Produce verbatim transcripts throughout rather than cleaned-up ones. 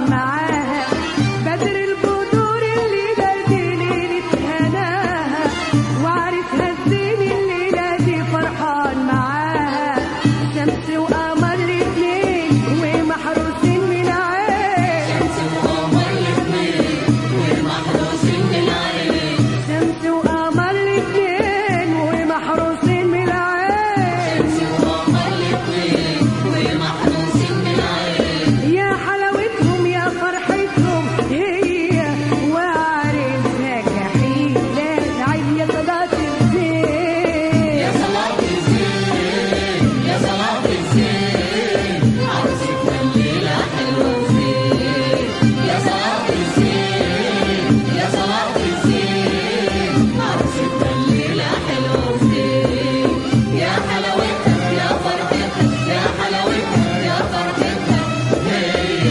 فرحان معاها، بدر البدور الليلة دي ليلة هناها، وعرسها الزين الليلة دي فرحان معاها، شمس وقمر الاتنين ومحروسين من عين، شمس وقمر الاتنين ومحروسين من عين، شمس وقمر الاتنين ومحروسين من عين، شمس وقمر الاتنين ومحروسين من عين. يا حلاوتهم يا فرحتهم هي وعرسها كحيلة العين يا صلاة الزين، يا صلاة الزين يا صلاة الزين عروستنا الليلة حلوة وزين، يا صلاة الزين يا صلاة الزين عروستنا الليلة حلوة وزين، يا حلاوتها يا فرحتها يا حلاوتها يا فرحتها هي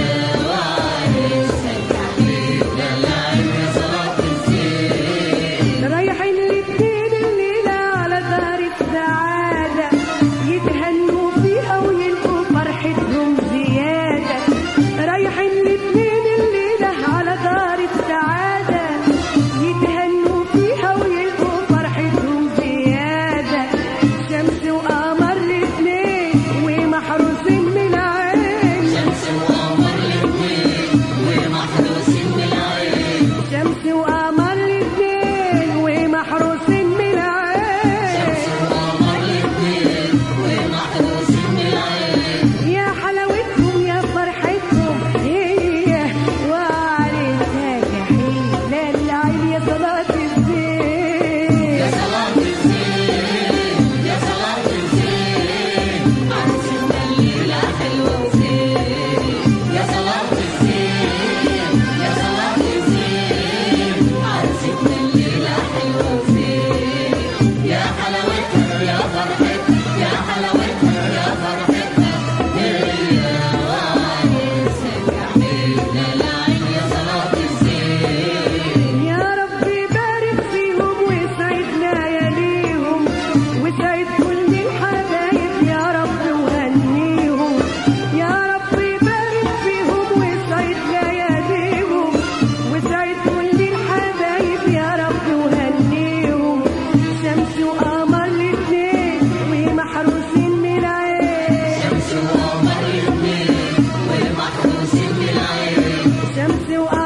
وعرسها كحيلة العين يا صلاة الزين. رايحين الاتنين الليلة على دار السعادة، يتهنوا فيها ويلقوا فرحتهم زيادة، رايحين الاتنين الليلة على دار السعادة، يتهنوا فيها ويلقوا فرحتهم زيادة، شمس وقمر الاتنين ومحروسين من عين، شمس وقمر الاتنين ومحروسين من عين، شمس وقمر الاتنين ومحروسين من عين، شمس وقمر الاتنين ومحروسين من عين. يا حلاوتهم يا فرحتهم هي وعرسها كحيلة العين يا صلاة الزين، يا صلاة الزين يا صلاة الزين عروستنا الليلة حلوة وزين، يا صلاة الزين يا صلاة الزين عروستنا الليلة حلوة وزين، يا حلاوتها يا فرحتها يا حلاوتها يا فرحتها هي وعروسها كحيلة العين يا صلاة الزين. يا رب بارك فيهم وسعدنا يا ليهم، وسعد كل الحبايب يا رب وهنيهم، يا رب بارك فيهم وسعدنا يا ليهم، وسعد كل الحبايب يا رب وهنيهم، شمس وقمر الاتنين ومحروسين من عين، شمس وقمر الاتنين ومحروسين من عين، شمس وقمر